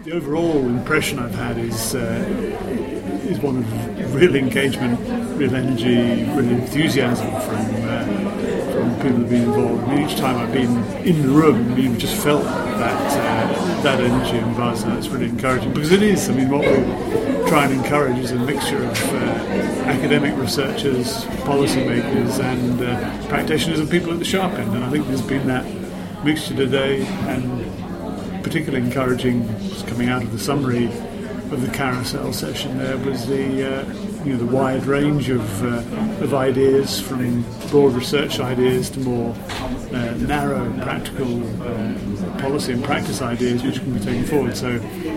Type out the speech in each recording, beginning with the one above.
The overall impression I've had is one of real engagement, real energy, real enthusiasm from people who've been involved. I mean, each time I've been in the room, you've just felt that energy and buzz, and it's really encouraging, because it is. I mean, what we try and encourage is a mixture of academic researchers, policymakers, and practitioners and people at the sharp end, and I think there's been that mixture today, and particularly encouraging, just coming out of the summary of the carousel session there, was the wide range of ideas, from broad research ideas to more narrow practical policy and practice ideas which can be taken forward. So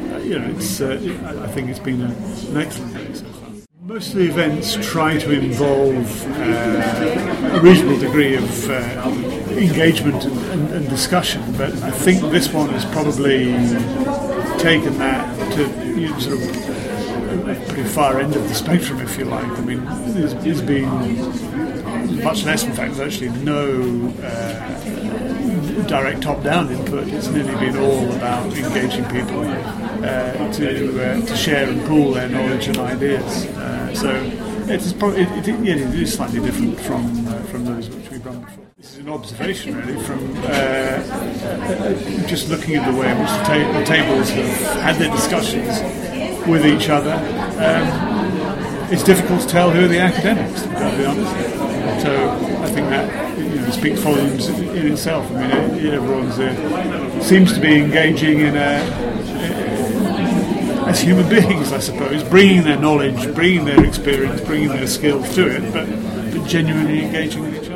I think it's been an excellent day so far. Most of the events try to involve a reasonable degree of engagement and discussion, but I think this one has probably taken that to sort of a pretty far end of the spectrum, if you like. I mean, there's been much less, in fact, virtually no direct top-down input. It's nearly been all about engaging people to share and pool their knowledge and ideas. So it is slightly different from those which we've run before. This is an observation, really, from just looking at the way in which the tables have had their discussions with each other. It's difficult to tell who are the academics, to be honest. So I think that speaks volumes in itself. I mean, everyone seems to be engaging in as human beings, I suppose, bringing their knowledge, bringing their experience, bringing their skills to it, but genuinely engaging with each other.